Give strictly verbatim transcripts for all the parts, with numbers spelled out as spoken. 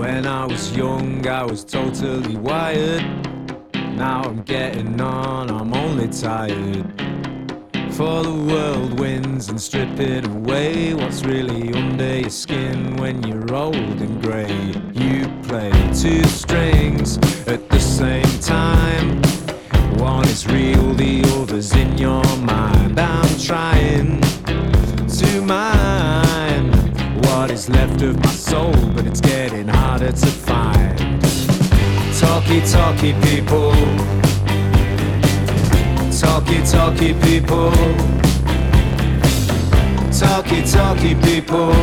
When I was young, I was totally wired. Now I'm getting on, I'm only tired. For the world wins and strip it away. What's really under your skin when you're old and grey? You play two strings at the same time. One is real, the other's in your mind. I'm trying to mine what is left of my soul, but it's getting harder to find. Talky, talky people. Talky, talky people. Talky, talky people.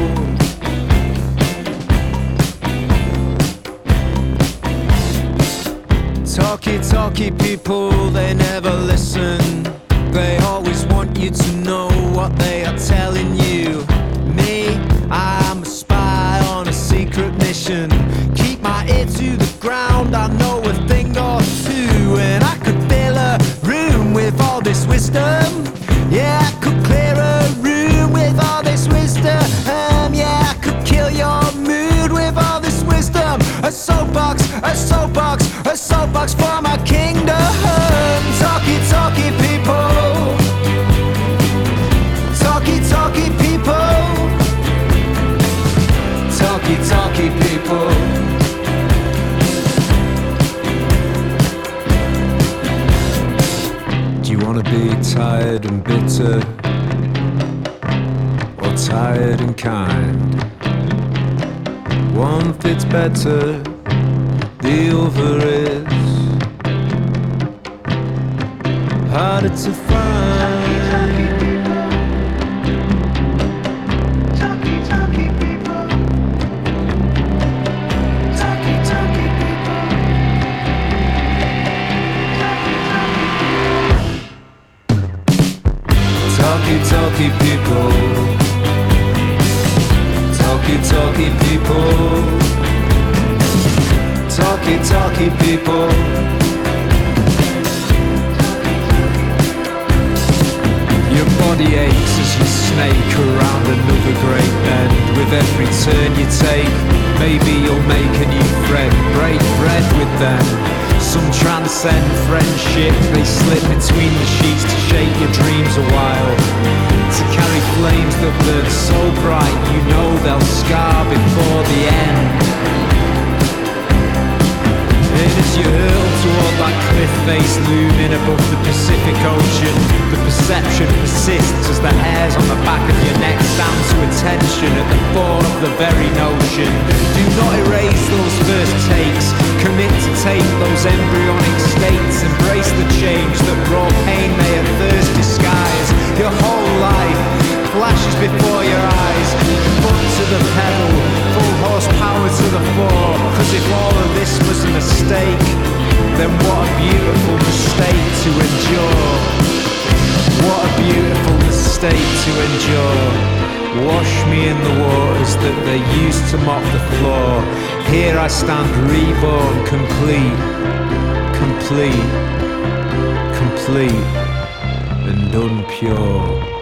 Talky, talky people, they never listen. They always want you to know what they are telling you. Me, I'm a spy on a secret mission. Keep my ear to the ground, I know a thing or two. And I could fill a room with all this wisdom. Yeah, I could clear a room with all this wisdom. Um, yeah, I could kill your mood with all this wisdom. A soapbox, a soapbox, a soapbox for my kingdom. Talky, talky people. Talky, talky people. Talky, talky people. Do you wanna be tired and bitter, or tired and kind? One fits better, the other is harder to find. Talky, talky people. Talky, talky people. Talky, talky people. Talky, talky people. Talky, talky people. Your body aches as you snake around another great bend. With every turn you take, maybe you'll make a new friend. Break bread with them. Some transcend friendship. They slip between the sheets to shake your dreams a while. To carry flames that burn so bright, you know they'll scar before the end. And as you hurl toward that cliff face looming above the Pacific Ocean, the perception persists as the hairs on the back of your neck stand to attention at the thought of the very notion. Do not erase those first takes. Commit to take those embryonic states. Embrace the change that raw pain may at first disguise. Your whole life flashes before your eyes. Foot to the pedal, full horsepower to the fore. Cause if all of this was a mistake, then what a beautiful mistake to endure. What a beautiful mistake to endure. Wash me in the waters that they used to mop the floor. Here I stand reborn, complete, complete, complete and unpure.